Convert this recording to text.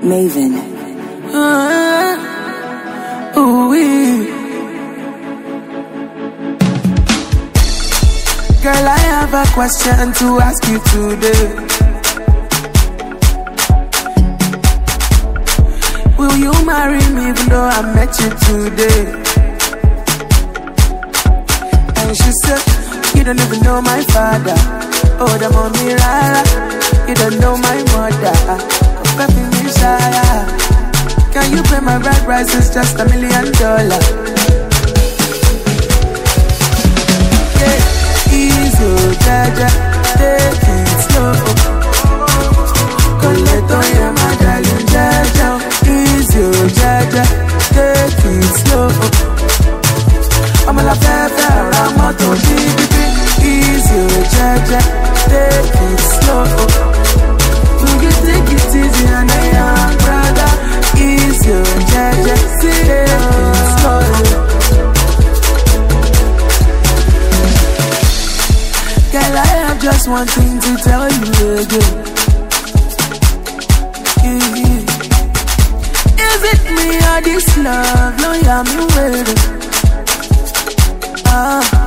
Maven. Girl, I have a question to ask you today. Will you marry me even though I met you today? And she said, you don't even know my father. Oh, the mommy rara. You don't know my mother. Baby, me shy. Can you pay my bride price? It's just $1 million. Easy, jaja, take it slow. Coleto, yeah, my darling, jaja. Easy, jaja, take it slow. I'm a la fefe, I'm a to GDP. Easy, jaja, take it slow. Will you take it easy and I am brother? Easy, jaja, take it slow. Girl, I have just one thing to tell you again. Is it me or this love? No, yeah, me waiting.